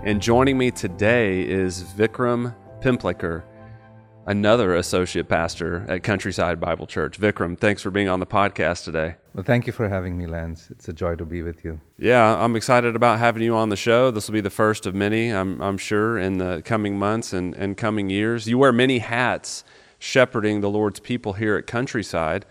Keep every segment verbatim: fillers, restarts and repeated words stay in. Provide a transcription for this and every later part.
And joining me today is Vikram Pimplekar, another associate pastor at Countryside Bible Church. Vikram, thanks for being on the podcast today. Well, thank you for having me, Lance. It's a joy to be with you. Yeah, I'm excited about having you on the show. This will be the first of many, I'm, I'm sure, in the coming months and, and coming years. You wear many hats shepherding the Lord's people here at Countryside,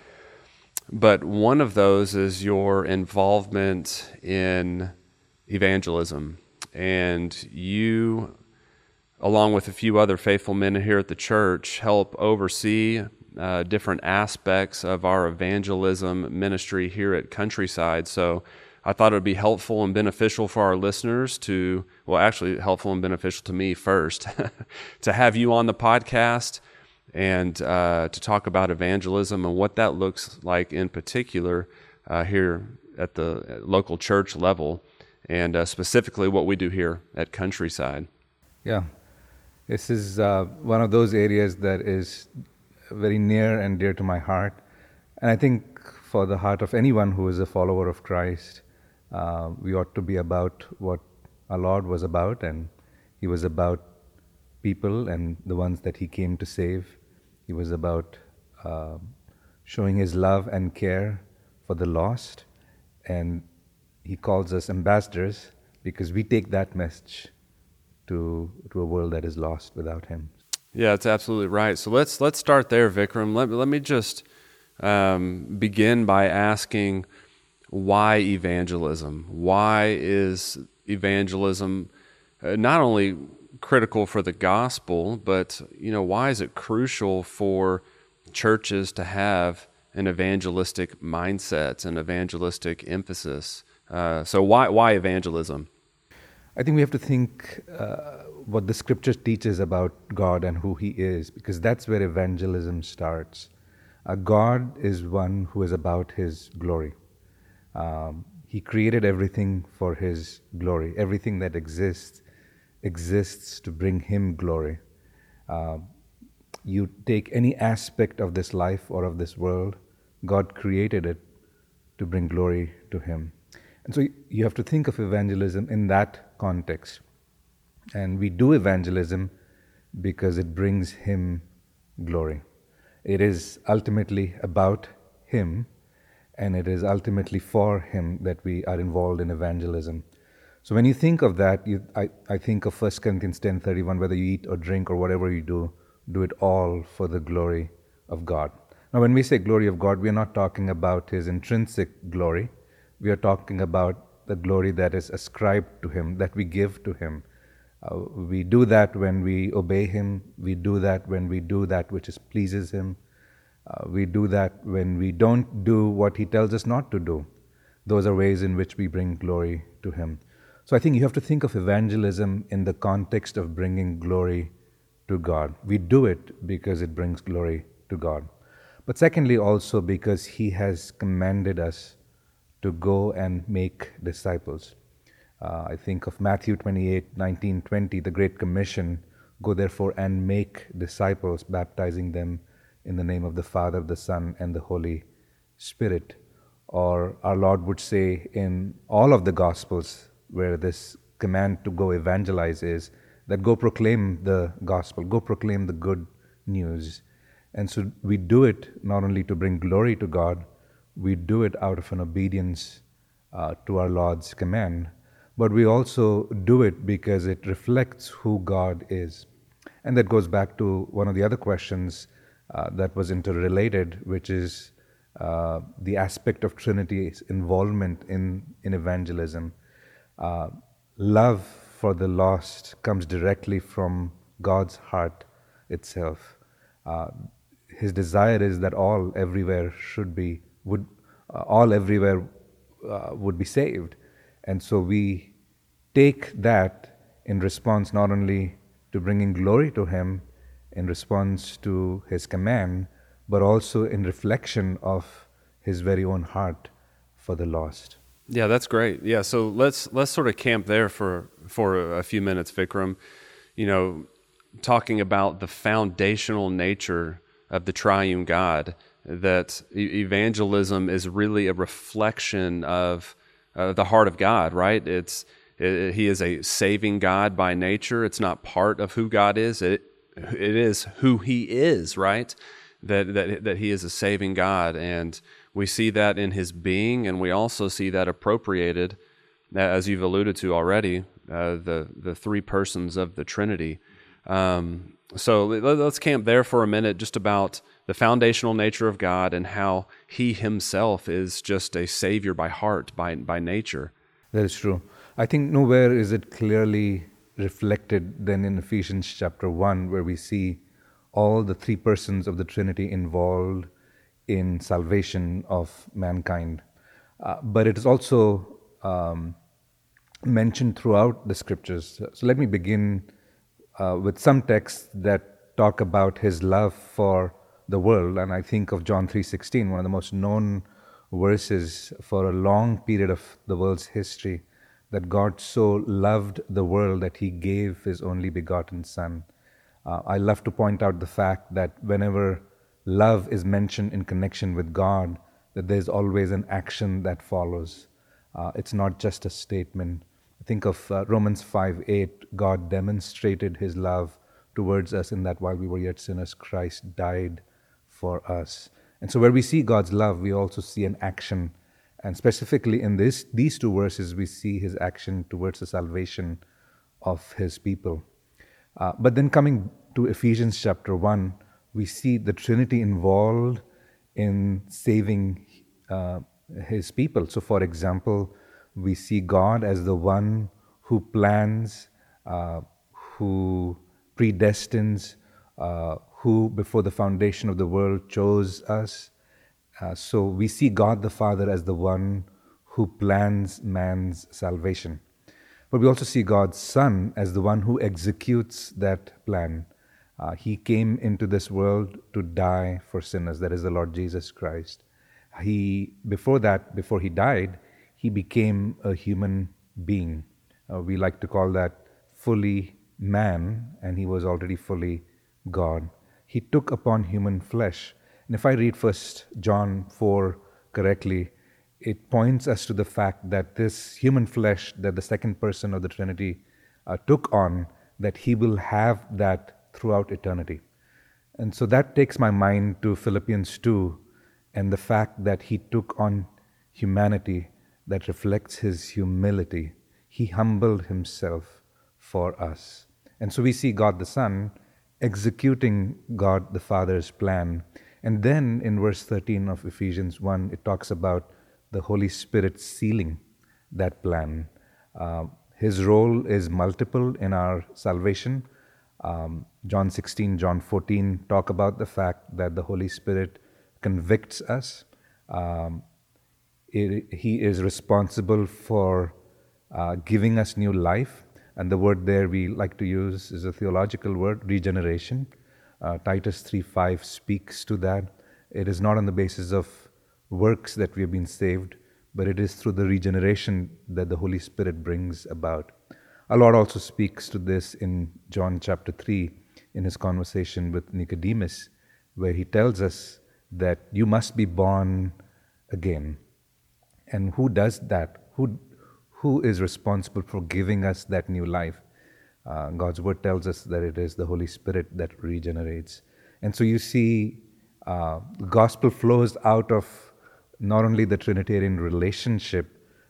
but one of those is your involvement in evangelism. And you, along with a few other faithful men here at the church, help oversee uh, different aspects of our evangelism ministry here at Countryside. So I thought it would be helpful and beneficial for our listeners to, well, actually helpful and beneficial to me first, to have you on the podcast and uh, to talk about evangelism and what that looks like in particular uh, here at the local church level, and uh, specifically what we do here at Countryside. Yeah, this is uh, one of those areas that is very near and dear to my heart. And I think for the heart of anyone who is a follower of Christ, uh, we ought to be about what our Lord was about, and He was about people and the ones that He came to save. He was about uh, showing His love and care for the lost, and He calls us ambassadors because we take that message to to a world that is lost without Him. Yeah, that's absolutely right. So let's let's start there, Vikram. Let, let me just um, begin by asking, why evangelism? Why is evangelism uh, not only critical for the gospel, but you know, why is it crucial for churches to have an evangelistic mindset, an evangelistic emphasis? Uh, so why why evangelism? I think we have to think uh, what the Scripture teaches about God and who He is, because that's where evangelism starts. Uh, God is one who is about His glory. Um, he created everything for His glory. Everything that exists exists to bring Him glory. Uh, you take any aspect of this life or of this world, God created it to bring glory to Him. And so you have to think of evangelism in that context. And we do evangelism because it brings Him glory. It is ultimately about Him, and it is ultimately for Him that we are involved in evangelism. So when you think of that, you, I, I think of First Corinthians ten thirty-one, whether you eat or drink or whatever you do, do it all for the glory of God. Now when we say glory of God, we are not talking about His intrinsic glory. We are talking about the glory that is ascribed to Him, that we give to Him. Uh, we do that when we obey Him. We do that when we do that which is pleases Him. Uh, we do that when we don't do what He tells us not to do. Those are ways in which we bring glory to Him. So I think you have to think of evangelism in the context of bringing glory to God. We do it because it brings glory to God. But secondly, also because He has commanded us to go and make disciples. Uh, I think of Matthew twenty-eight, nineteen, twenty, the Great Commission, go therefore and make disciples, baptizing them in the name of the Father, the Son, and the Holy Spirit. Or our Lord would say in all of the Gospels, where this command to go evangelize is, that go proclaim the gospel, go proclaim the good news. And so we do it not only to bring glory to God, we do it out of an obedience uh, to our Lord's command, but we also do it because it reflects who God is. And that goes back to one of the other questions uh, that was interrelated, which is uh, the aspect of Trinity's involvement in, in evangelism. Uh, love for the lost comes directly from God's heart itself. Uh, his desire is that all everywhere should be would uh, all everywhere uh, would be saved. And so we take that in response not only to bringing glory to Him, in response to His command, but also in reflection of His very own heart for the lost. Yeah, that's great. Yeah, so let's let's sort of camp there for for a few minutes, Vikram. You know, talking about the foundational nature of the triune God, that e- evangelism is really a reflection of uh, the heart of God, right? It's It, he is a saving God by nature. It's not part of who God is. It it is who He is, right? That that that He is a saving God, and we see that in His being, and we also see that appropriated, as you've alluded to already, uh, the the three persons of the Trinity. Um, so let's camp there for a minute, just about the foundational nature of God and how He Himself is just a Savior by heart, by by nature. That is true. I think nowhere is it clearly reflected than in Ephesians chapter one, where we see all the three persons of the Trinity involved in salvation of mankind. Uh, but it is also um, mentioned throughout the scriptures. So let me begin uh, with some texts that talk about His love for the world. And I think of John three sixteen, one of the most known verses for a long period of the world's history, that God so loved the world that He gave His only begotten Son. Uh, I love to point out the fact that whenever love is mentioned in connection with God, that there's always an action that follows. Uh, it's not just a statement. Think of uh, Romans five eight, God demonstrated His love towards us in that while we were yet sinners, Christ died for us. And so where we see God's love, we also see an action. And specifically in this, these two verses, we see His action towards the salvation of His people. Uh, but then coming to Ephesians chapter one, we see the Trinity involved in saving uh, His people. So for example, we see God as the one who plans, uh, who predestines, uh, who before the foundation of the world chose us. Uh, so we see God the Father as the one who plans man's salvation. But we also see God's Son as the one who executes that plan. Uh, he came into this world to die for sinners. That is the Lord Jesus Christ. He, before that, before He died, He became a human being. Uh, we like to call that fully man, and He was already fully God. He took upon human flesh. And if I read First John four correctly, it points us to the fact that this human flesh that the second person of the Trinity uh, took on, that He will have that throughout eternity. And so that takes my mind to Philippians two and the fact that He took on humanity that reflects His humility. He humbled Himself for us. And so we see God the Son executing God the Father's plan. And then in verse thirteen of Ephesians one, it talks about the Holy Spirit sealing that plan. Uh, his role is multiple in our salvation. Um, John sixteen, John fourteen talk about the fact that the Holy Spirit convicts us. Um, it, he is responsible for uh, giving us new life. And the word there we like to use is a theological word, regeneration. Uh, Titus three five speaks to that. It is not on the basis of works that we have been saved, but it is through the regeneration that the Holy Spirit brings about. Our Lord also speaks to this in John chapter three, in His conversation with Nicodemus, where He tells us that you must be born again. And who does that? Who, who is responsible for giving us that new life? Uh, God's Word tells us that it is the Holy Spirit that regenerates. And so you see, uh, the gospel flows out of not only the Trinitarian relationship,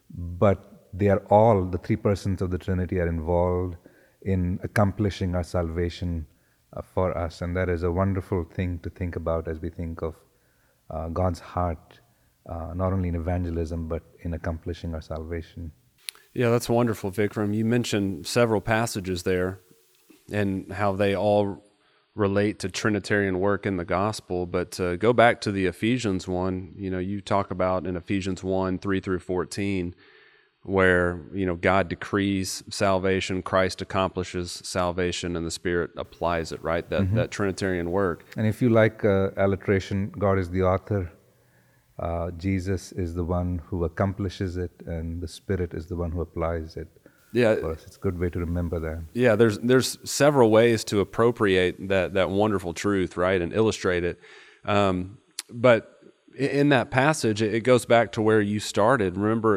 but they are all, the three persons of the Trinity are involved in accomplishing our salvation uh, for us. And that is a wonderful thing to think about as we think of uh, God's heart, uh, not only in evangelism, but in accomplishing our salvation. Yeah, that's wonderful, Vikram. You mentioned several passages there and how they all relate to Trinitarian work in the gospel, but uh, go back to the Ephesians one. You know, you talk about in Ephesians one, three through fourteen, where, you know, God decrees salvation, Christ accomplishes salvation, and the Spirit applies it, right? That, mm-hmm. that Trinitarian work. And if you like uh, alliteration, God is the author, uh, Jesus is the one who accomplishes it, and the Spirit is the one who applies it. Yeah, it's a good way to remember that. Yeah, there's there's several ways to appropriate that that wonderful truth, right, and illustrate it. Um, but in that passage, it goes back to where you started. Remember,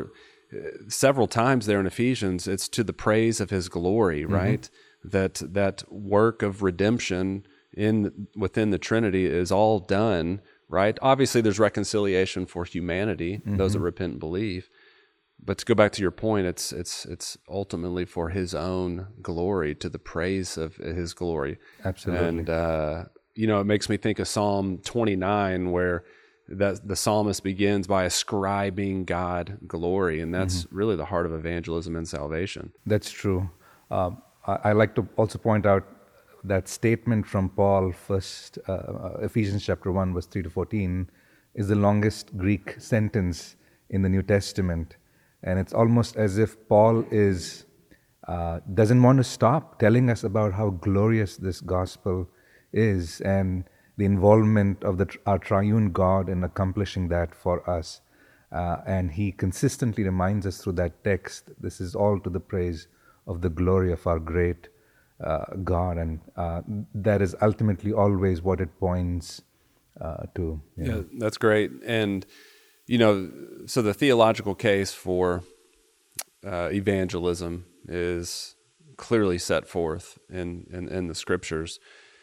several times there in Ephesians, it's to the praise of his glory, right? Mm-hmm. That that work of redemption in within the Trinity is all done, right? Obviously, there's reconciliation for humanity, mm-hmm. those that repent and believe. But to go back to your point, it's it's it's ultimately for his own glory, to the praise of his glory. Absolutely. And, uh, you know, it makes me think of Psalm twenty-nine, where that the psalmist begins by ascribing God glory, and that's mm-hmm. really the heart of evangelism and salvation. That's true. Uh, I, I like to also point out that statement from Paul, first uh, Ephesians chapter one, verse three to fourteen, is the longest Greek sentence in the New Testament, and it's almost as if Paul is uh, doesn't want to stop telling us about how glorious this gospel is, and the involvement of the, our triune God in accomplishing that for us. Uh, and he consistently reminds us through that text, this is all to the praise of the glory of our great uh, God. And uh, that is ultimately always what it points uh, to. You know. Yeah, that's great. And, you know, so the theological case for uh, evangelism is clearly set forth in, in, in the scriptures.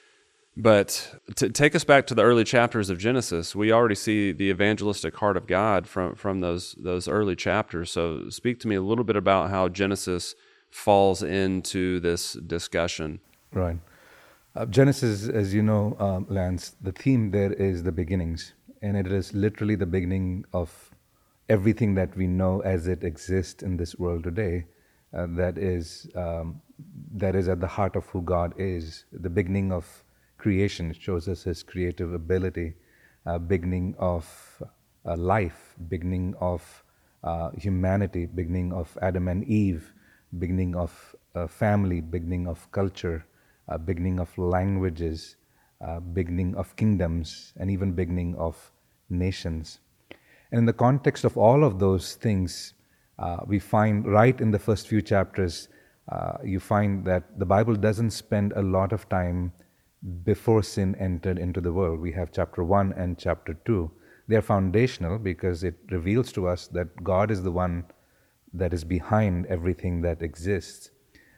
But to take us back to the early chapters of Genesis, we already see the evangelistic heart of God from, from those those early chapters. So speak to me a little bit about how Genesis falls into this discussion. Right. Uh, Genesis, as you know, um, Lance, the theme there is the beginnings. And it is literally the beginning of everything that we know as it exists in this world today. Uh, that is um, that is at the heart of who God is, the beginning of creation. It shows us his creative ability, uh, beginning of uh, life, beginning of uh, humanity, beginning of Adam and Eve, beginning of uh, family, beginning of culture, uh, beginning of languages, uh, beginning of kingdoms, and even beginning of nations. And in the context of all of those things, uh, we find right in the first few chapters, uh, you find that the Bible doesn't spend a lot of time before sin entered into the world. We have chapter one and chapter two. They are foundational because it reveals to us that God is the one that is behind everything that exists.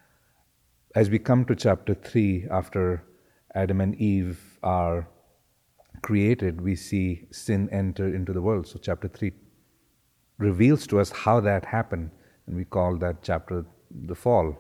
As we come to chapter three, after Adam and Eve are created, we see sin enter into the world. So chapter three reveals to us how that happened, and we call that chapter the fall.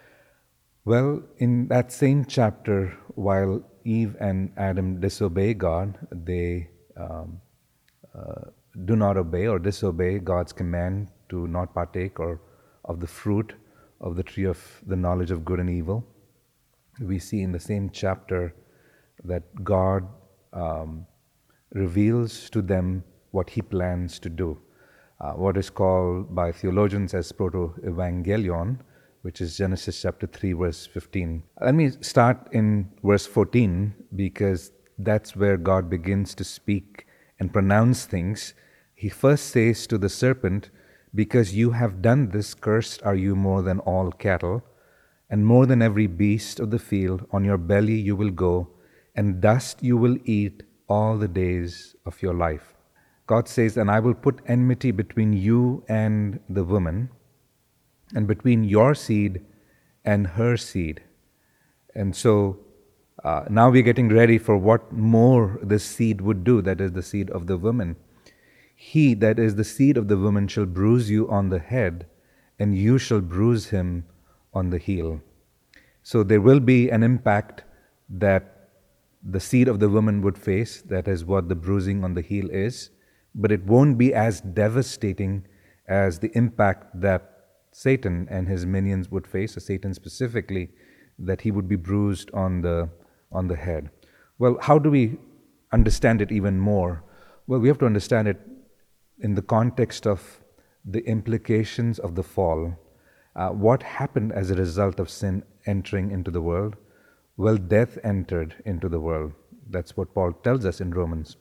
Well, in that same chapter, while Eve and Adam disobey God, they um, uh, do not obey or disobey God's command to not partake or of the fruit of the tree of the knowledge of good and evil. We see in the same chapter that God um, reveals to them what he plans to do, uh, what is called by theologians as proto-evangelion, which is Genesis chapter three, verse fifteen. Let me start in verse fourteen, because that's where God begins to speak and pronounce things. He first says to the serpent, "Because you have done this, cursed are you more than all cattle, and more than every beast of the field. On your belly you will go, and dust you will eat all the days of your life." God says, "And I will put enmity between you and the woman, and between your seed and her seed." And so uh, now we're getting ready for what more this seed would do, that is the seed of the woman. "He, that is the seed of the woman, shall bruise you on the head, and you shall bruise him on the heel." So there will be an impact that the seed of the woman would face, that is what the bruising on the heel is, but it won't be as devastating as the impact that Satan and his minions would face, or Satan specifically, that he would be bruised on the on the head. Well, how do we understand it even more? Well, we have to understand it in the context of the implications of the fall. Uh, what happened as a result of sin entering into the world? Well, death entered into the world. That's what Paul tells us in Romans.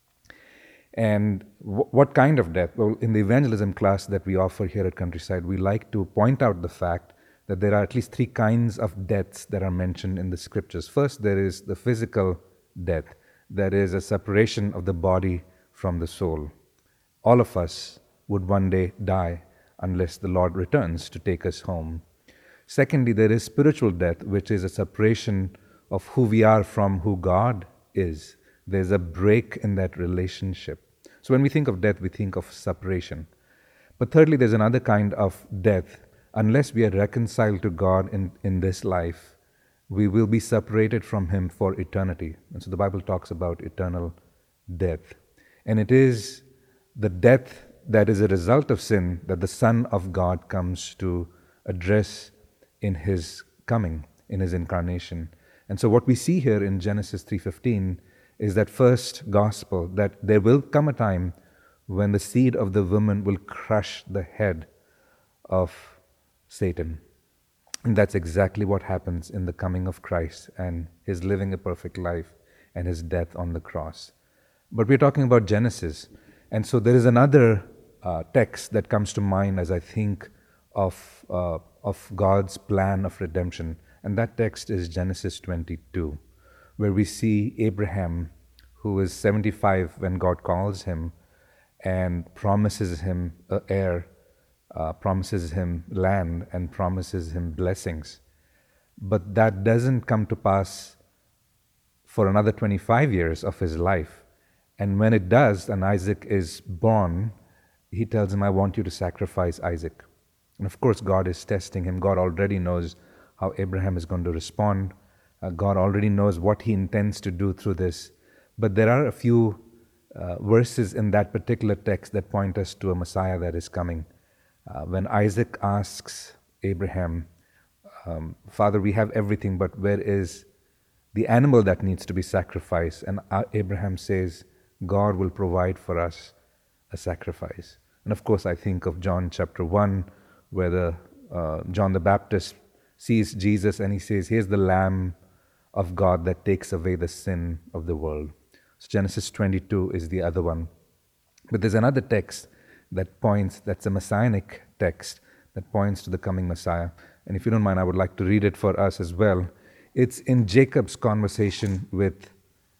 And w- what kind of death? Well, in the evangelism class that we offer here at Countryside, we like to point out the fact that there are at least three kinds of deaths that are mentioned in the scriptures. First, there is the physical death. That is a separation of the body from the soul. All of us would one day die. unless the Lord returns to take us home. Secondly, there is spiritual death, which is a separation of who we are from who God is. There's a break in that relationship. So when we think of death, we think of separation. But thirdly, there's another kind of death. Unless we are reconciled to God in, in this life, we will be separated from Him for eternity. And so the Bible talks about eternal death. And it is the death that is a result of sin that the Son of God comes to address in His coming, in His incarnation. And so what we see here in Genesis three fifteen is that first gospel, that there will come a time when the seed of the woman will crush the head of Satan. And that's exactly what happens in the coming of Christ and His living a perfect life and His death on the cross. But we're talking about Genesis. And so there is another uh, text that comes to mind as I think of, uh, of God's plan of redemption. And that text is Genesis twenty-two, where we see Abraham, who is seventy-five when God calls him and promises him an heir, uh, promises him land, and promises him blessings. But that doesn't come to pass for another twenty-five years of his life. And when it does, and Isaac is born, he tells him, I want you to sacrifice Isaac. And of course, God is testing him. God already knows how Abraham is going to respond. Uh, God already knows what he intends to do through this. But there are a few uh, verses in that particular text that point us to a Messiah that is coming. Uh, when Isaac asks Abraham, um, Father, we have everything, but where is the animal that needs to be sacrificed? And uh, Abraham says, God will provide for us a sacrifice. And of course, I think of John chapter one, where the, uh, John the Baptist sees Jesus and he says, here's the Lamb of God that takes away the sin of the world. So Genesis twenty-two is the other one. But there's another text that points, that's a messianic text, that points to the coming Messiah. And if you don't mind, I would like to read it for us as well. It's in Jacob's conversation with,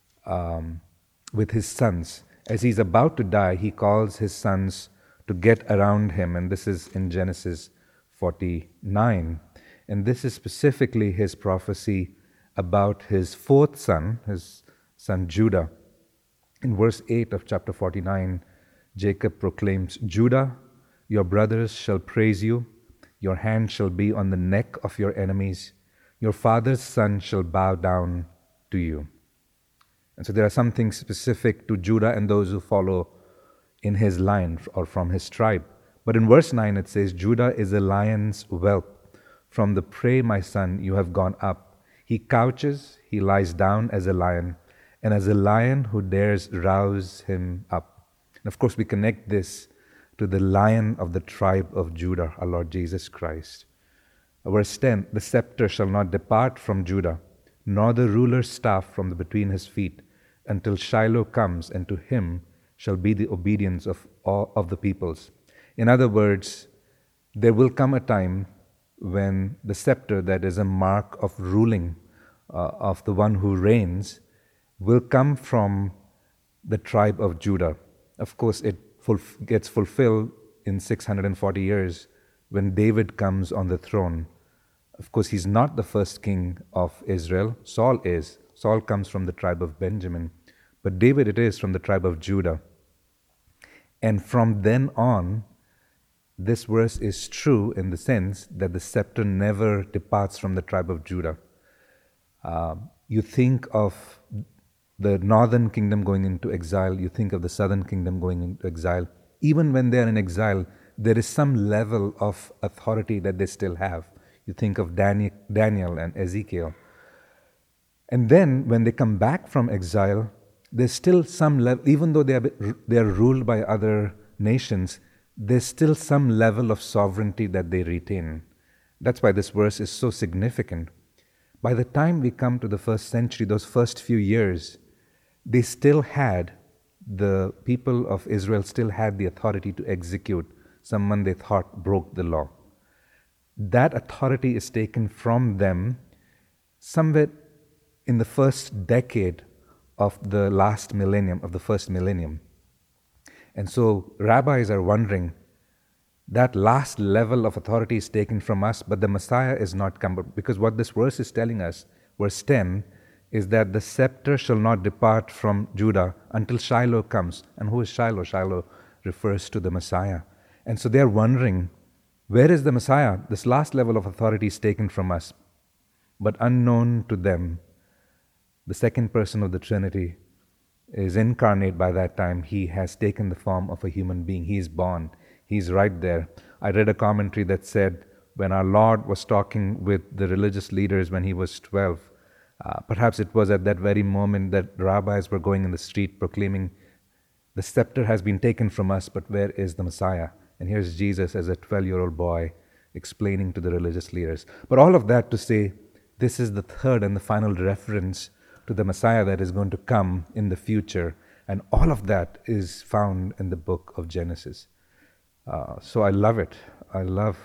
um, with his sons. As he's about to die, he calls his sons to get around him. And this is in Genesis forty-nine. And this is specifically his prophecy about his fourth son, his son Judah. In verse eight of chapter forty-nine, Jacob proclaims, Judah, your brothers shall praise you. Your hand shall be on the neck of your enemies. Your father's son shall bow down to you. And so there are some things specific to Judah and those who follow in his line or from his tribe. But in verse nine it says, Judah is a lion's whelp. From the prey, my son, you have gone up. He couches, he lies down as a lion, and as a lion who dares rouse him up. And of course, we connect this to the Lion of the tribe of Judah, our Lord Jesus Christ. Verse ten, the scepter shall not depart from Judah, nor the ruler's staff from the between his feet, until Shiloh comes, and to him shall be the obedience of all of the peoples. In other words, there will come a time when the scepter, that is a mark of ruling, uh, of the one who reigns, will come from the tribe of Judah. Of course, it fulf- gets fulfilled in six hundred forty years when David comes on the throne. Of course, he's not the first king of Israel. Saul is. Saul comes from the tribe of Benjamin. But David it is from the tribe of Judah. And from then on, this verse is true in the sense that the scepter never departs from the tribe of Judah. Uh, you think of the northern kingdom going into exile, you think of the southern kingdom going into exile. Even when they are in exile, there is some level of authority that they still have. You think of Daniel, Daniel and Ezekiel. And then when they come back from exile, there's still some level, even though they are, they are ruled by other nations, there's still some level of sovereignty that they retain. That's why this verse is so significant. By the time we come to the first century, those first few years, they still had, the people of Israel still had the authority to execute someone they thought broke the law. That authority is taken from them somewhere in the first decade of the last millennium, of the first millennium. And so rabbis are wondering, that last level of authority is taken from us, but the Messiah is not come. Because what this verse is telling us, verse ten, is that the scepter shall not depart from Judah until Shiloh comes. And who is Shiloh? Shiloh refers to the Messiah. And so they are wondering, where is the Messiah? This last level of authority is taken from us. But unknown to them, the second person of the Trinity is incarnate by that time. He has taken the form of a human being. He is born. He's right there. I read a commentary that said when our Lord was talking with the religious leaders when he was twelve, uh, perhaps it was at that very moment that rabbis were going in the street proclaiming, the scepter has been taken from us, but where is the Messiah? And here's Jesus as a twelve-year-old boy explaining to the religious leaders. But all of that to say, this is the third and the final reference to the Messiah that is going to come in the future. And all of that is found in the book of Genesis. Uh, so I love it. I love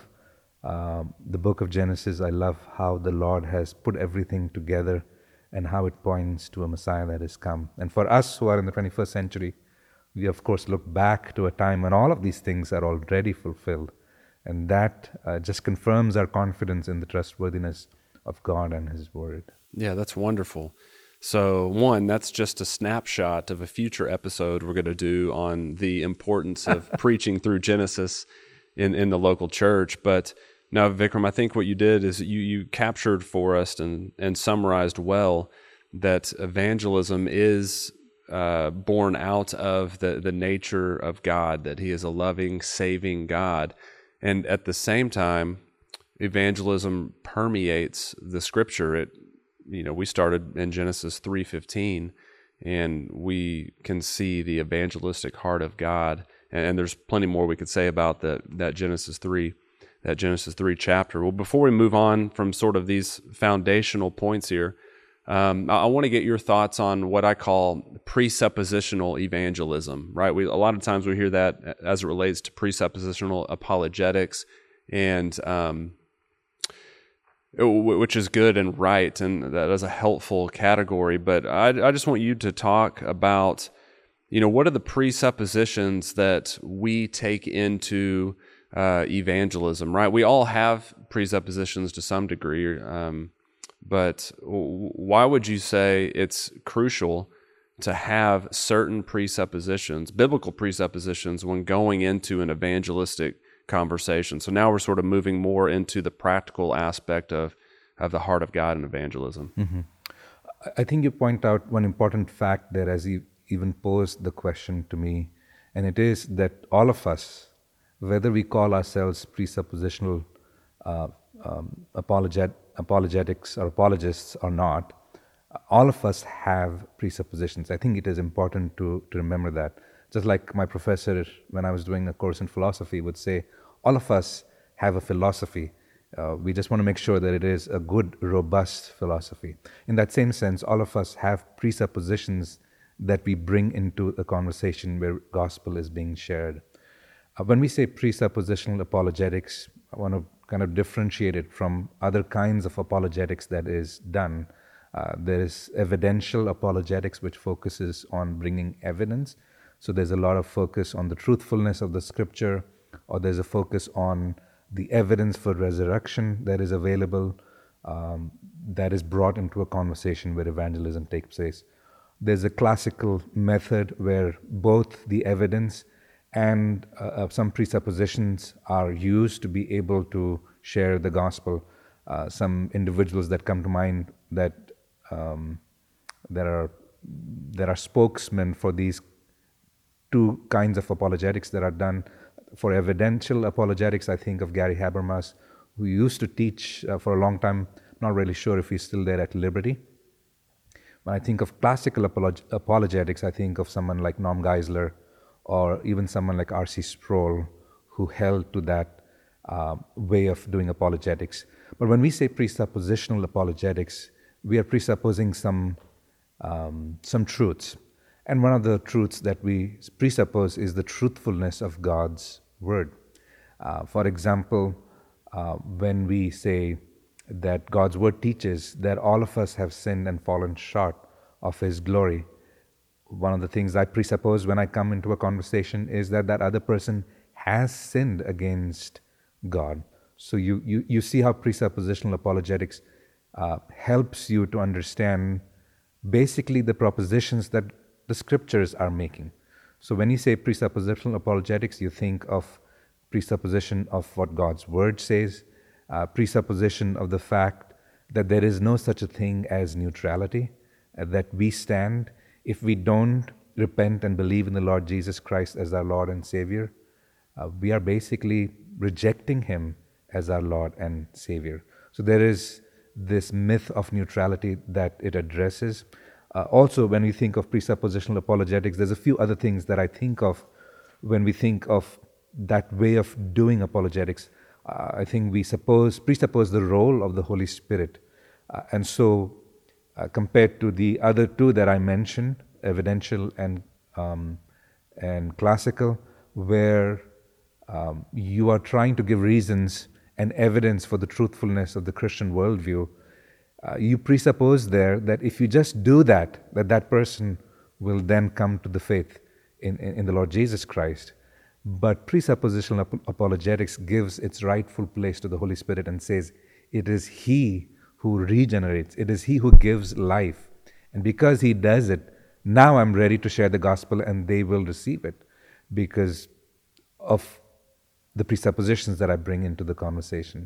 uh, the book of Genesis. I love how the Lord has put everything together and how it points to a Messiah that has come. And for us who are in the twenty-first century, we of course look back to a time when all of these things are already fulfilled. And that uh, just confirms our confidence in the trustworthiness of God and His Word. Yeah, that's wonderful. So one, that's just a snapshot of a future episode we're going to do on the importance of preaching through Genesis in, in the local church. But now, Vikram, I think what you did is you, you captured for us and, and summarized well that evangelism is uh, born out of the, the nature of God, that He is a loving, saving God. And at the same time, evangelism permeates the Scripture. It You know, we started in Genesis three fifteen, and we can see the evangelistic heart of God. And, and there's plenty more we could say about that that Genesis three, that Genesis three chapter. Well, before we move on from sort of these foundational points here, um, I, I want to get your thoughts on what I call presuppositional evangelism. Right? We a lot of times we hear that as it relates to presuppositional apologetics, and um, which is good and right, and that is a helpful category. But I, I just want you to talk about, you know, what are the presuppositions that we take into uh, evangelism, right? We all have presuppositions to some degree, um, but why would you say it's crucial to have certain presuppositions, biblical presuppositions, when going into an evangelistic conversation? So now we're sort of moving more into the practical aspect of, of the heart of God and evangelism. Mm-hmm. I think you point out one important fact there as you even posed the question to me, and it is that all of us, whether we call ourselves presuppositional uh, um, apologet, apologetics or apologists or not, all of us have presuppositions. I think it is important to, to remember that. Just like my professor, when I was doing a course in philosophy, would say, all of us have a philosophy. Uh, we just want to make sure that it is a good, robust philosophy. In that same sense, all of us have presuppositions that we bring into a conversation where gospel is being shared. Uh, when we say presuppositional apologetics, I want to kind of differentiate it from other kinds of apologetics that is done. Uh, there is evidential apologetics, which focuses on bringing evidence. So there's a lot of focus on the truthfulness of the Scripture, or there's a focus on the evidence for resurrection that is available, um, that is brought into a conversation where evangelism takes place. There's a classical method where both the evidence and uh, some presuppositions are used to be able to share the gospel. Uh, some individuals that come to mind that um, there are there are spokesmen for these two kinds of apologetics that are done. For evidential apologetics, I think of Gary Habermas, who used to teach uh, for a long time. Not really sure if he's still there at Liberty. When I think of classical apolog- apologetics, I think of someone like Norm Geisler, or even someone like R C Sproul, who held to that uh, way of doing apologetics. But when we say presuppositional apologetics, we are presupposing some um, some truths. And one of the truths that we presuppose is the truthfulness of God's Word. Uh, for example, uh, when we say that God's Word teaches that all of us have sinned and fallen short of His glory, one of the things I presuppose when I come into a conversation is that that other person has sinned against God. So you, you, you see how presuppositional apologetics uh, helps you to understand basically the propositions that the scriptures are making. So when you say presuppositional apologetics, you think of presupposition of what God's word says, uh, presupposition of the fact that there is no such a thing as neutrality, uh, that we stand if we don't repent and believe in the Lord Jesus Christ as our Lord and Savior, uh, we are basically rejecting Him as our Lord and Savior. So there is this myth of neutrality that it addresses. Uh, also, when we think of presuppositional apologetics, there's a few other things that I think of when we think of that way of doing apologetics. Uh, I think we suppose presuppose the role of the Holy Spirit. Uh, and so, uh, compared to the other two that I mentioned, evidential and um, and classical, where um, you are trying to give reasons and evidence for the truthfulness of the Christian worldview, uh, you presuppose there that if you just do that, that that person will then come to the faith in, in, in the Lord Jesus Christ. But presuppositional ap- apologetics gives its rightful place to the Holy Spirit and says, it is He who regenerates, it is He who gives life. And because He does it, now I'm ready to share the gospel and they will receive it because of the presuppositions that I bring into the conversation.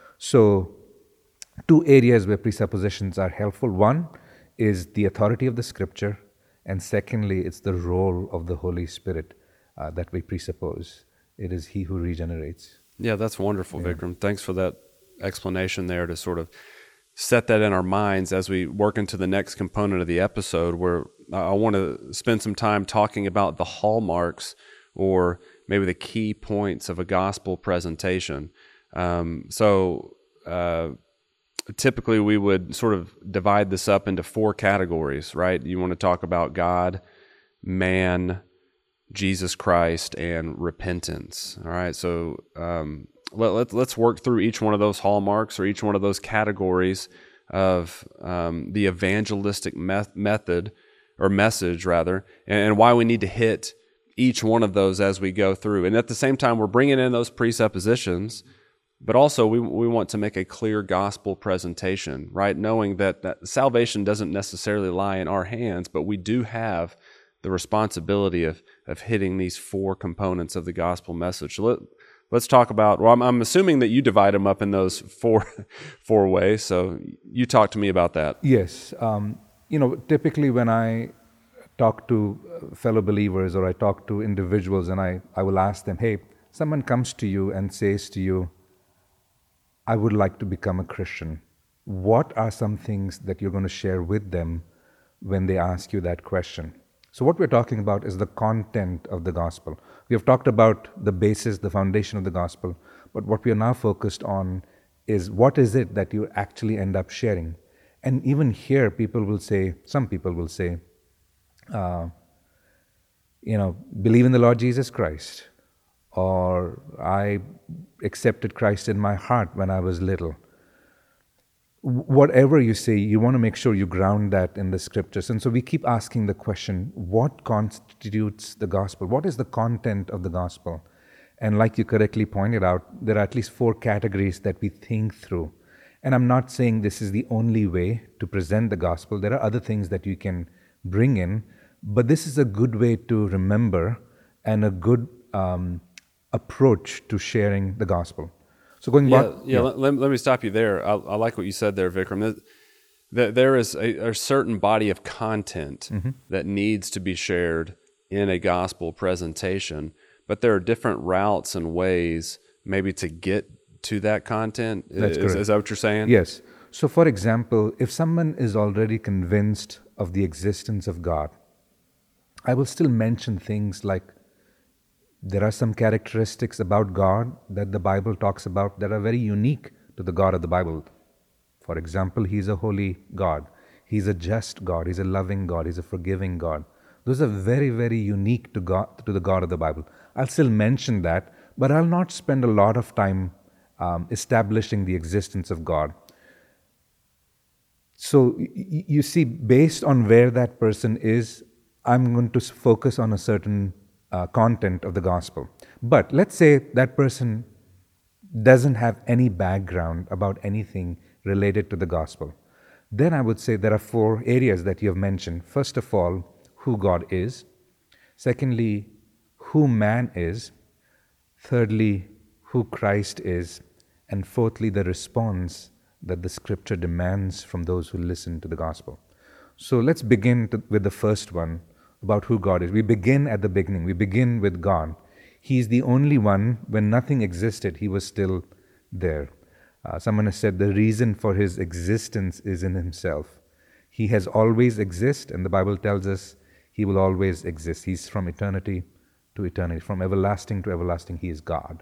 So, two areas where presuppositions are helpful. One is the authority of the Scripture, and secondly, it's the role of the Holy Spirit uh, that we presuppose. It is He who regenerates. Yeah, that's wonderful, Yeah. Vikram. Thanks for that explanation there to sort of set that in our minds as we work into the next component of the episode, where I want to spend some time talking about the hallmarks or maybe the key points of a gospel presentation. Um, so uh, typically we would sort of divide this up into four categories, right? You want to talk about God, man, Jesus Christ, and repentance. All right, so um, let, let, let's work through each one of those hallmarks or each one of those categories of um, the evangelistic meth- method or message, rather, and, and why we need to hit each one of those as we go through. And at the same time, we're bringing in those presuppositions, but also we we want to make a clear gospel presentation, right? Knowing that, that salvation doesn't necessarily lie in our hands, but we do have the responsibility of of hitting these four components of the gospel message. So let, let's talk about, well, I'm, I'm assuming that you divide them up in those four four ways, so you talk to me about that. Yes. Um, you know, typically when I talk to fellow believers or I talk to individuals and I, I will ask them, hey, someone comes to you and says to you, I would like to become a Christian. What are some things that you're going to share with them when they ask you that question? So what we're talking about is the content of the gospel. We have talked about the basis, the foundation of the gospel, but what we are now focused on is what is it that you actually end up sharing. And even here, people will say, some people will say, uh, you know, believe in the Lord Jesus Christ, or I accepted Christ in my heart when I was little. Whatever you say, you want to make sure you ground that in the scriptures. And so we keep asking the question, what constitutes the gospel? What is the content of the gospel? And like you correctly pointed out, there are at least four categories that we think through. And I'm not saying this is the only way to present the gospel. There are other things that you can bring in, but this is a good way to remember and a good um, approach to sharing the gospel. So going Yeah, back, yeah. yeah. Let, let me stop you there. I, I like what you said there, Vikram. That, that there is a, a certain body of content mm-hmm. that needs to be shared in a gospel presentation, but there are different routes and ways maybe to get to that content. That's is, correct. Is that what you're saying? Yes. So for example, if someone is already convinced of the existence of God, I will still mention things like there are some characteristics about God that the Bible talks about that are very unique to the God of the Bible. For example, He's a holy God. He's a just God. He's a loving God. He's a forgiving God. Those are very, very unique to God, to the God of the Bible. I'll still mention that, but I'll not spend a lot of time um, establishing the existence of God. So y- you see, based on where that person is, I'm going to focus on a certain uh, content of the gospel. But let's say that person doesn't have any background about anything related to the gospel. Then I would say there are four areas that you have mentioned. First of all, who God is. Secondly, who man is. Thirdly, who Christ is. And fourthly, the response that the scripture demands from those who listen to the gospel. So let's begin to, with the first one, about who God is. We begin at the beginning. We begin with God. He is the only one. When nothing existed, He was still there. Uh, someone has said the reason for His existence is in Himself. He has always existed, and the Bible tells us He will always exist. He's from eternity to eternity. From everlasting to everlasting, He is God.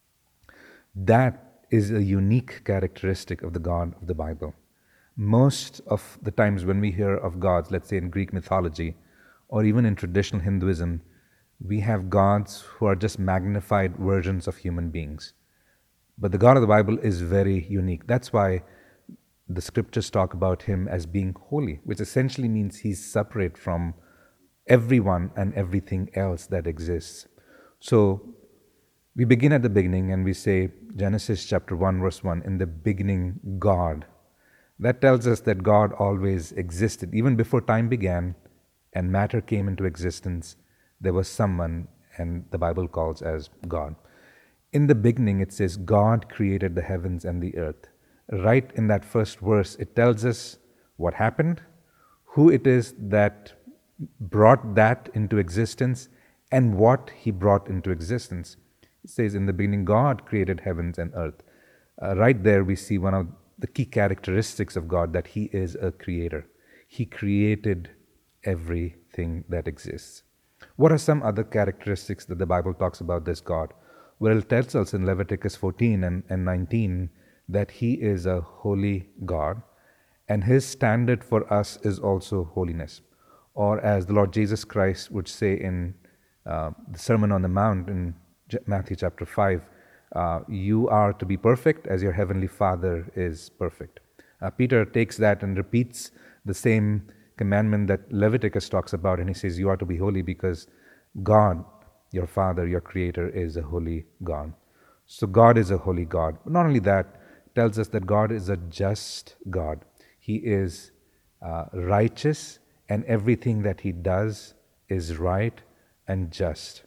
That is a unique characteristic of the God of the Bible. Most of the times when we hear of gods, let's say in Greek mythology, or even in traditional Hinduism, we have gods who are just magnified versions of human beings. But the God of the Bible is very unique. That's why the scriptures talk about Him as being holy, which essentially means He's separate from everyone and everything else that exists. So we begin at the beginning and we say, Genesis chapter one, verse one, in the beginning, God. That tells us that God always existed. Even before time began and matter came into existence, there was someone, and the Bible calls as God. In the beginning, it says, God created the heavens and the earth. Right in that first verse, it tells us what happened, who it is that brought that into existence, and what He brought into existence. It says, in the beginning, God created heavens and earth. Uh, right there, we see one of the key characteristics of God, that He is a creator. He created everything that exists. What are some other characteristics that the Bible talks about this God? Well, it tells us in Leviticus fourteen and, and nineteen that He is a holy God, and His standard for us is also holiness. Or as the Lord Jesus Christ would say in uh, the Sermon on the Mount in Matthew chapter five, uh, you are to be perfect as your heavenly Father is perfect. Uh, Peter takes that and repeats the same commandment that Leviticus talks about, and he says, you are to be holy because God, your Father, your Creator, is a holy God. So God is a holy God. But not only that, it tells us that God is a just God. He is uh, righteous, and everything that He does is right and just.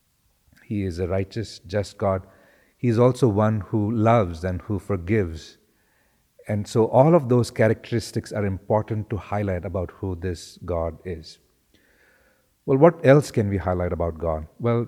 He is a righteous, just God. He is also one who loves and who forgives. And so all of those characteristics are important to highlight about who this God is. Well, what else can we highlight about God? Well,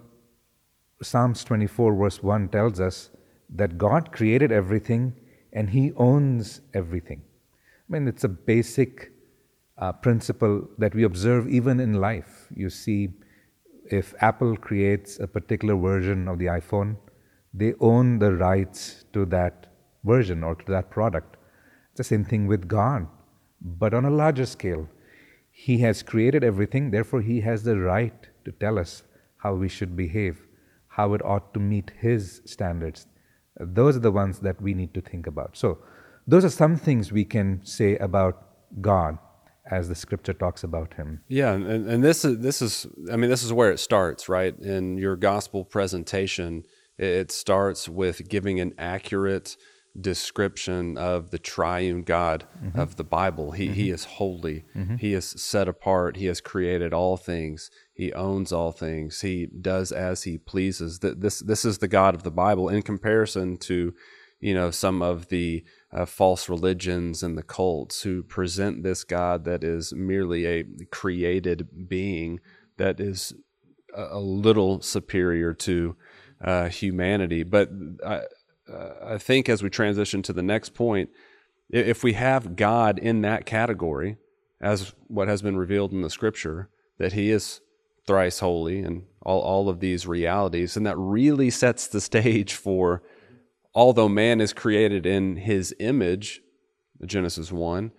Psalms twenty-four verse one tells us that God created everything and He owns everything. I mean, it's a basic uh, principle that we observe even in life. You see, if Apple creates a particular version of the iPhone, they own the rights to that version or to that product. It's the same thing with God, but on a larger scale. He has created everything, therefore He has the right to tell us how we should behave, how it ought to meet His standards. Those are the ones that we need to think about. So, those are some things we can say about God as the scripture talks about Him. Yeah, and, and this is this is I mean this is where it starts, right? In your gospel presentation, it starts with giving an accurate description of the triune God mm-hmm. of the Bible. He mm-hmm. He is holy. Mm-hmm. He is set apart. He has created all things. He owns all things. He does as He pleases. This this is the God of the Bible in comparison to, you know, some of the uh, false religions and the cults who present this God that is merely a created being that is a, a little superior to uh, humanity. But I, uh, I think as we transition to the next point, if we have God in that category, as what has been revealed in the Scripture, that He is thrice holy and all, all of these realities, and that really sets the stage for, although man is created in His image, Genesis one,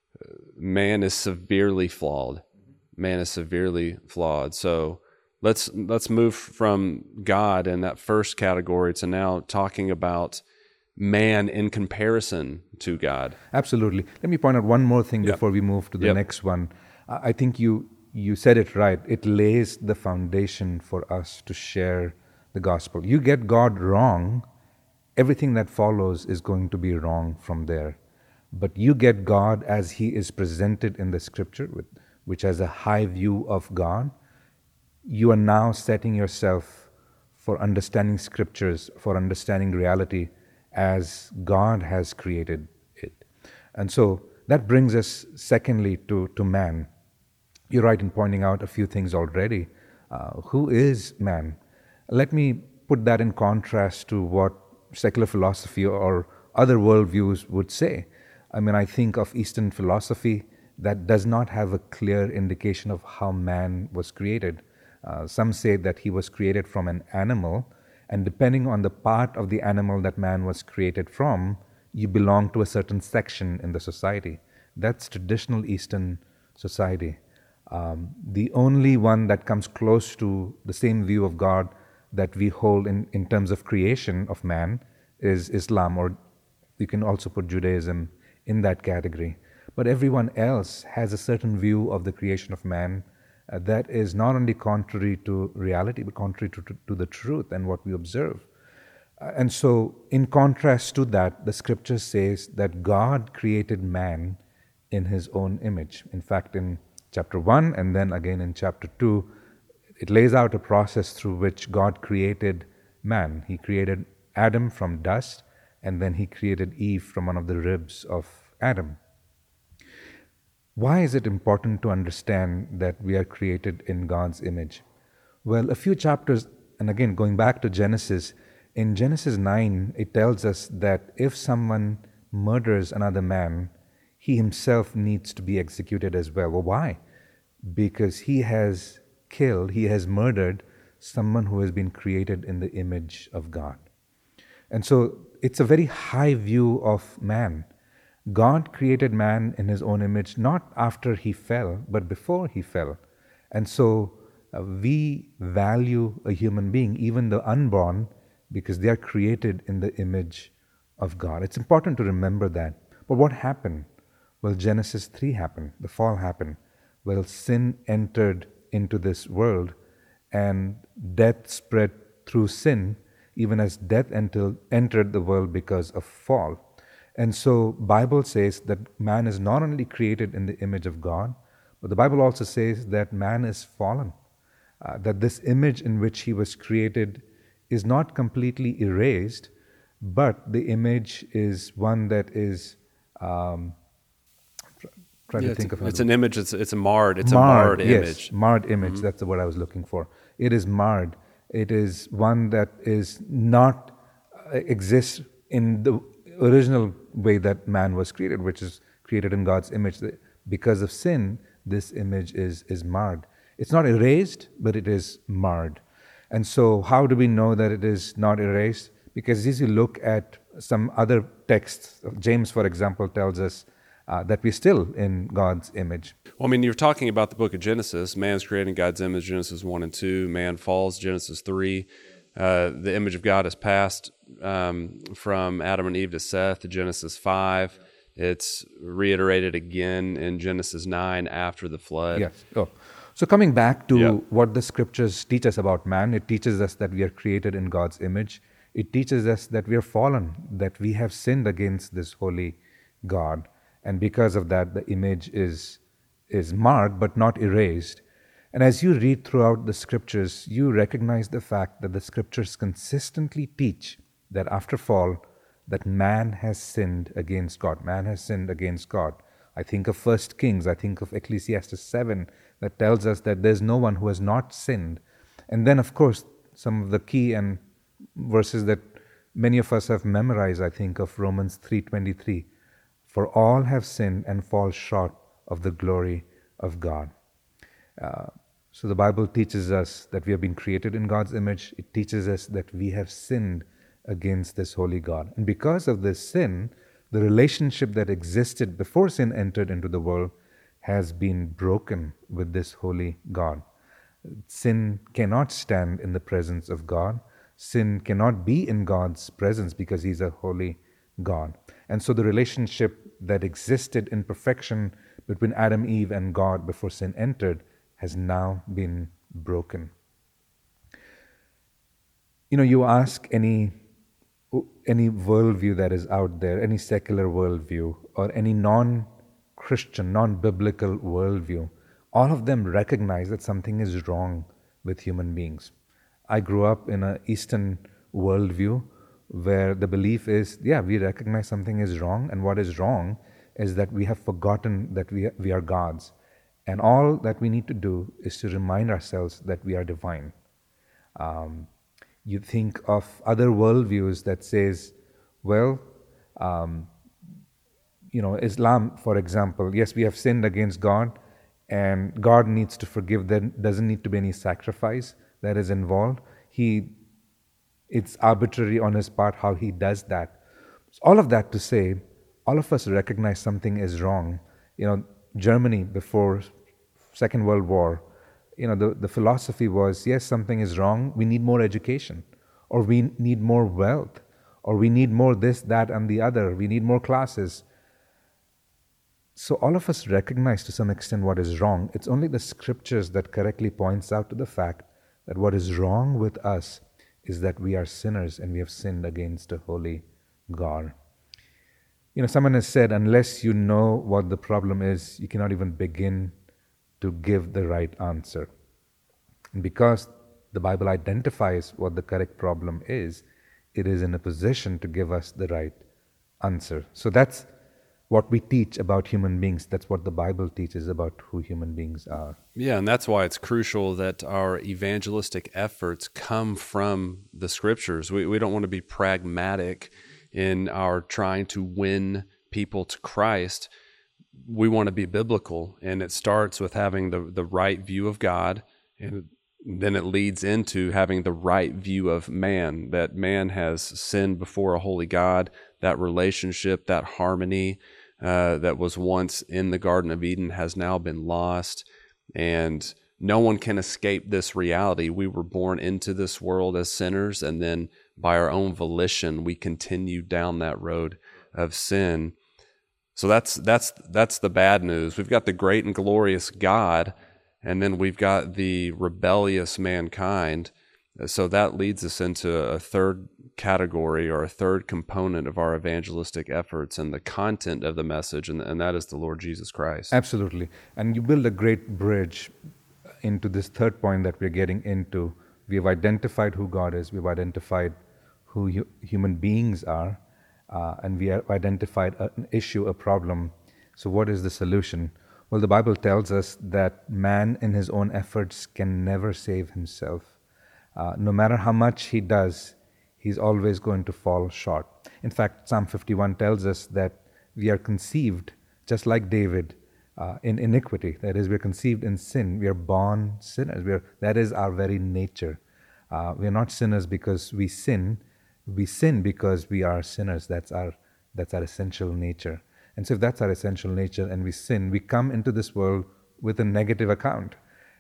man is severely flawed. Man is severely flawed. So let's let's move from God in that first category to now talking about man in comparison to God. Absolutely. Let me point out one more thing yep. before we move to the yep. next one. I think you you said it right. It lays the foundation for us to share the gospel. You get God wrong, everything that follows is going to be wrong from there. But you get God as He is presented in the Scripture, with, which has a high view of God. You are now setting yourself for understanding Scriptures, for understanding reality as God has created it. And so that brings us, secondly, to, to man. You're right in pointing out a few things already. Uh, who is man? Let me put that in contrast to what secular philosophy or other worldviews would say. I mean, I think of Eastern philosophy that does not have a clear indication of how man was created. Uh, some say that he was created from an animal, and depending on the part of the animal that man was created from, you belong to a certain section in the society. That's traditional Eastern society. Um, the only one that comes close to the same view of God that we hold in, in terms of creation of man is Islam, or you can also put Judaism in that category. But everyone else has a certain view of the creation of man uh, that is not only contrary to reality, but contrary to, to, to the truth and what we observe. Uh, and so, in contrast to that, the Scripture says that God created man in His own image. In fact, in chapter one and then again in chapter two, it lays out a process through which God created man. He created Adam from dust, and then He created Eve from one of the ribs of Adam. Why is it important to understand that we are created in God's image? Well, a few chapters, and again going back to Genesis, in Genesis nine, it tells us that if someone murders another man, he himself needs to be executed as well. Well, why? Because he has killed, he has murdered someone who has been created in the image of God. And so it's a very high view of man. God created man in His own image, not after he fell, but before he fell. And so uh, we value a human being, even the unborn, because they are created in the image of God. It's important to remember that. But what happened? Well, Genesis three happened, the fall happened. Well, sin entered into this world, and death spread through sin, even as death entered, entered the world because of fall. And so Bible says that man is not only created in the image of God, but the Bible also says that man is fallen, uh, that this image in which he was created is not completely erased, but the image is one that is um, trying yeah, to think it's, of it's an image. It's it's a marred. It's marred, a marred yes, image. Marred image. Mm-hmm. That's the word I was looking for. It is marred. It is one that is not uh, exists in the original way that man was created, which is created in God's image. Because of sin, this image is is marred. It's not erased, but it is marred. And so, how do we know that it is not erased? Because as you look at some other texts, James, for example, tells us Uh, that we're still in God's image. Well, I mean, you're talking about the book of Genesis. Man's created in God's image, Genesis one and two. Man falls, Genesis three. Uh, the image of God is passed um, from Adam and Eve to Seth to Genesis five. It's reiterated again in Genesis nine after the flood. Yes. Oh. So coming back to yeah. what the Scriptures teach us about man, it teaches us that we are created in God's image. It teaches us that we are fallen, that we have sinned against this holy God. And because of that, the image is is marred but not erased. And as you read throughout the Scriptures, you recognize the fact that the Scriptures consistently teach that after fall, that man has sinned against God. Man has sinned against God. I think of First Kings, I think of Ecclesiastes seven, that tells us that there's no one who has not sinned. And then, of course, some of the key and verses that many of us have memorized, I think of Romans three twenty-three. For all have sinned and fall short of the glory of God. Uh, so the Bible teaches us that we have been created in God's image. It teaches us that we have sinned against this holy God. And because of this sin, the relationship that existed before sin entered into the world has been broken with this holy God. Sin cannot stand in the presence of God. Sin cannot be in God's presence because He's a holy God. And so the relationship that existed in perfection between Adam, Eve, and God before sin entered has now been broken. You know, you ask any any worldview that is out there, any secular worldview, or any non-Christian, non-biblical worldview, all of them recognize that something is wrong with human beings. I grew up in an Eastern worldview where the belief is, yeah, we recognize something is wrong, and what is wrong is that we have forgotten that we we are gods. And all that we need to do is to remind ourselves that we are divine. Um, you think of other worldviews that says, well, um, you know, Islam, for example, yes, we have sinned against God, and God needs to forgive. There doesn't need to be any sacrifice that is involved. He, it's arbitrary on his part how he does that. So all of that to say, all of us recognize something is wrong. You know, Germany before Second World War, you know, the, the philosophy was, yes, something is wrong, we need more education, or we need more wealth, or we need more this, that, and the other, we need more classes. So all of us recognize to some extent what is wrong. It's only the scriptures that correctly points out to the fact that what is wrong with us is that we are sinners and we have sinned against a holy God. You know, someone has said, unless you know what the problem is, you cannot even begin to give the right answer. And because the Bible identifies what the correct problem is, it is in a position to give us the right answer. So that's what we teach about human beings. That's what the Bible teaches about who human beings are. Yeah, and that's why it's crucial that our evangelistic efforts come from the Scriptures. We we don't want to be pragmatic in our trying to win people to Christ. We want to be biblical, and it starts with having the, the right view of God, and then it leads into having the right view of man, that man has sinned before a holy God, that relationship, that harmony uh, that was once in the Garden of Eden has now been lost, and no one can escape this reality. We were born into this world as sinners, and then by our own volition, we continue down that road of sin. So that's that's that's the bad news. We've got the great and glorious God, and then we've got the rebellious mankind. So that leads us into a third category or a third component of our evangelistic efforts and the content of the message, and, and that is the Lord Jesus Christ. Absolutely. And you build a great bridge into this third point that we're getting into. We have identified who God is. We've identified who hu- human beings are. Uh, and we have identified a, an issue, a problem. So what is the solution? Well, the Bible tells us that man in his own efforts can never save himself. Uh, no matter how much he does, he's always going to fall short. In fact, Psalm fifty-one tells us that we are conceived, just like David, uh, in iniquity. That is, we're conceived in sin. We are born sinners. We are, that is our very nature. Uh, we are not sinners because we sin. We sin because we are sinners. That's our that's our essential nature. And so if that's our essential nature and we sin, we come into this world with a negative account.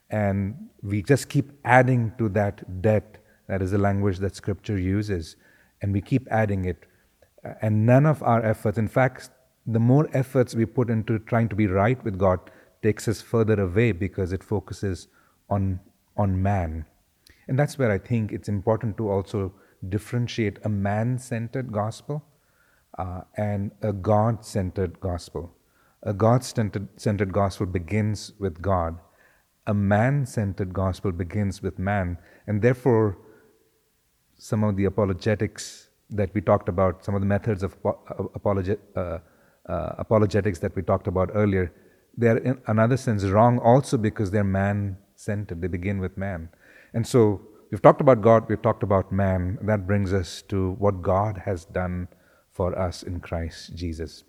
And we just keep adding to that debt. That is the language that Scripture uses. And we keep adding it. And none of our efforts, in fact, the more efforts we put into trying to be right with God takes us further away because it focuses on, on man. And that's where I think it's important to also differentiate a man-centered gospel uh, and a God-centered gospel. A God-centered centered gospel begins with God. A man-centered gospel begins with man. And therefore, some of the apologetics that we talked about, some of the methods of apologet, uh, uh, apologetics that we talked about earlier, they're in another sense wrong also because they're man-centered. They begin with man. And so, we've talked about God, we've talked about man. That brings us to what God has done for us in Christ Jesus.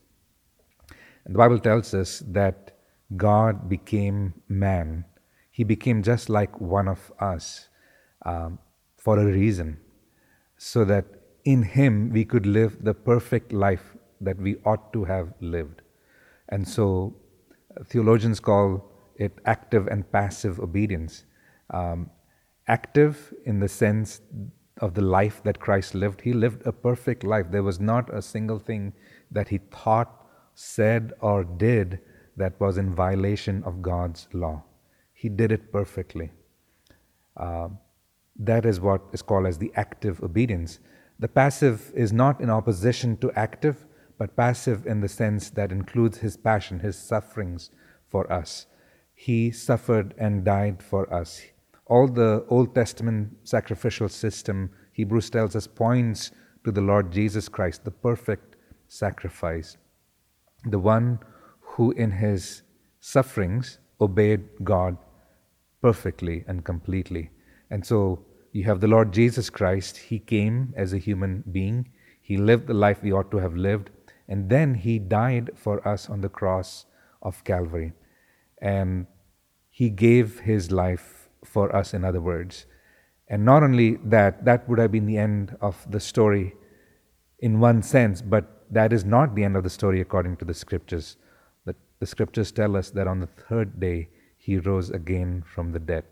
And the Bible tells us that God became man. He became just like one of us um, for a reason, so that in Him we could live the perfect life that we ought to have lived. And so theologians call it active and passive obedience. Um, active in the sense of the life that Christ lived. He lived a perfect life. There was not a single thing that He thought, said, or did that was in violation of God's law. He did it perfectly. Uh, that is what is called as the active obedience. The passive is not in opposition to active, but passive in the sense that includes his passion, his sufferings for us. He suffered and died for us. All the Old Testament sacrificial system, Hebrews tells us, points to the Lord Jesus Christ, the perfect sacrifice, the one who in his sufferings obeyed God perfectly and completely. And so you have the Lord Jesus Christ. He came as a human being. He lived the life we ought to have lived. And then he died for us on the cross of Calvary. And he gave his life for us, in other words. And not only that, that would have been the end of the story in one sense, but that is not the end of the story according to the scriptures. The, the scriptures tell us that on the third day, he rose again from the dead.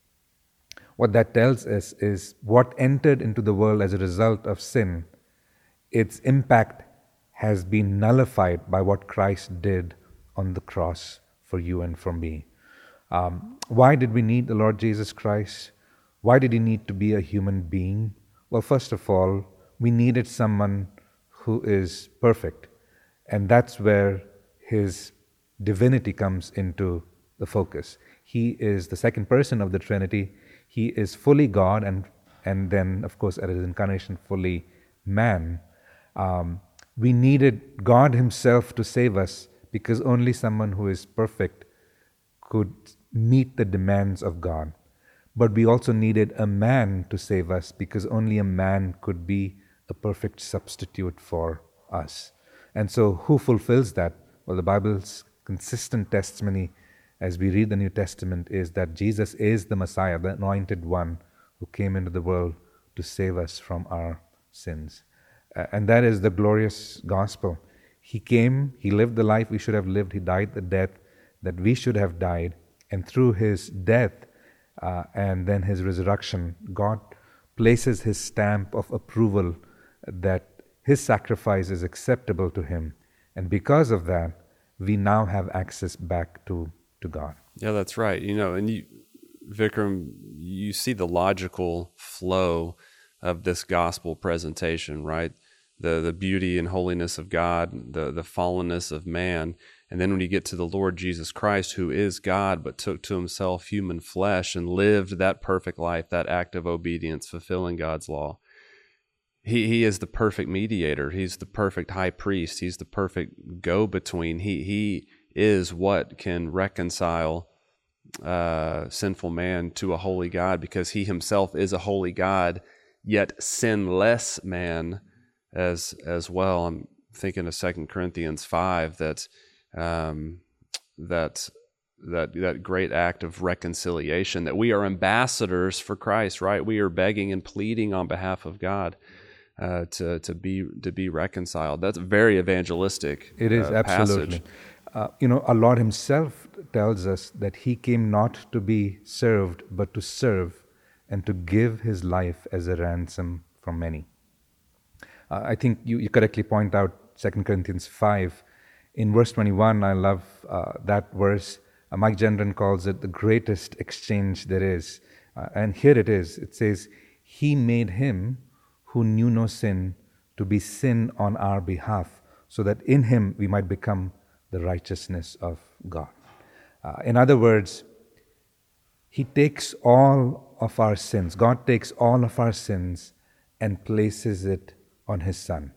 What that tells us is what entered into the world as a result of sin, its impact has been nullified by what Christ did on the cross for you and for me. Um, why did we need the Lord Jesus Christ? Why did he need to be a human being? Well, first of all, we needed someone who is perfect. And that's where his divinity comes into the focus. He is the second person of the Trinity. He is fully God and, and then, of course, at his incarnation, fully man. Um, we needed God himself to save us because only someone who is perfect could meet the demands of God. But we also needed a man to save us because only a man could be a perfect substitute for us. And so who fulfills that? Well, the Bible's consistent testimony as we read the New Testament is that Jesus is the Messiah, the anointed one who came into the world to save us from our sins. Uh, and that is the glorious gospel. He came, he lived the life we should have lived, he died the death that we should have died, and through his death uh, and then his resurrection, God places his stamp of approval that his sacrifice is acceptable to him. And because of that, we now have access back to, to God. Yeah, that's right. You know, and you, Vikram, you see the logical flow of this gospel presentation, right? The the beauty and holiness of God, the, the fallenness of man. And then when you get to the Lord Jesus Christ, who is God, but took to himself human flesh and lived that perfect life, that act of obedience, fulfilling God's law. He he is the perfect mediator. He's the perfect high priest. He's the perfect go-between. He he is what can reconcile uh, sinful man to a holy God, because he himself is a holy God, yet sinless man as as well. I'm thinking of Second Corinthians five, that um, that that that great act of reconciliation, that we are ambassadors for Christ, right? We are begging and pleading on behalf of God uh, to to be to be reconciled. That's very evangelistic. It is, uh, absolutely. Passage. Uh, you know, our Lord himself tells us that he came not to be served, but to serve and to give his life as a ransom for many. Uh, I think you, you correctly point out Second Corinthians five. In verse twenty-one, I love uh, that verse. Uh, Mike Gendron calls it the greatest exchange there is. Uh, and here it is. It says, he made him who knew no sin to be sin on our behalf, so that in him we might become the righteousness of God. Uh, in other words, he takes all of our sins, God takes all of our sins and places it on his Son.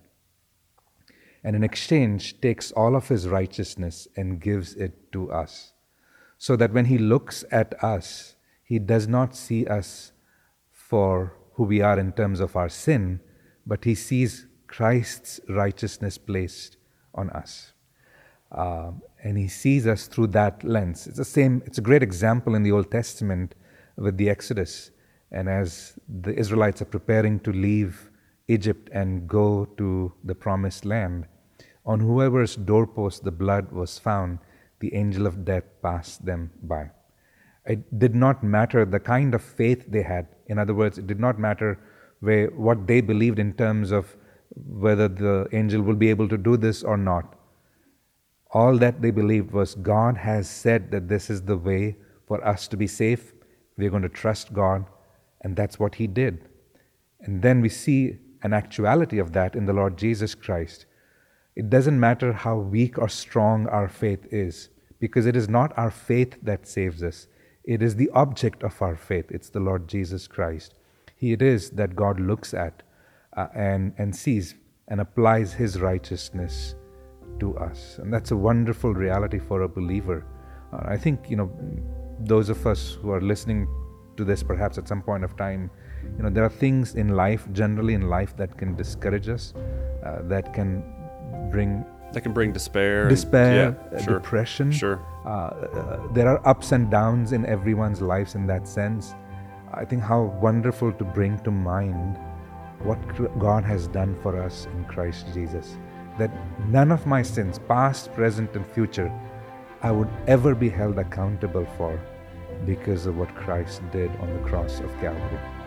And in exchange, takes all of his righteousness and gives it to us. So that when he looks at us, he does not see us for who we are in terms of our sin, but he sees Christ's righteousness placed on us. Uh, and he sees us through that lens. It's the same. It's a great example in the Old Testament with the Exodus. And as the Israelites are preparing to leave Egypt and go to the promised land, on whoever's doorpost the blood was found, the angel of death passed them by. It did not matter the kind of faith they had. In other words, it did not matter where, what they believed in terms of whether the angel will be able to do this or not. All that they believed was God has said that this is the way for us to be safe. We're going to trust God, And that's what he did. And then we see an actuality of that in the Lord Jesus Christ. It doesn't matter how weak or strong our faith is, because it is not our faith that saves us. It is the object of our faith. It's the Lord Jesus Christ. He it is that God looks at uh, and, and sees and applies His righteousness to us. And that's a wonderful reality for a believer. Uh, I think, you know, those of us who are listening to this perhaps at some point of time, you know, there are things in life, generally in life, that can discourage us, uh, that can bring That can bring despair. despair, and, yeah, uh, sure, depression. Sure. Uh, uh, there are ups and downs in everyone's lives in that sense. I think how wonderful to bring to mind what God has done for us in Christ Jesus. That none of my sins, past, present, and future, I would ever be held accountable for because of what Christ did on the cross of Calvary.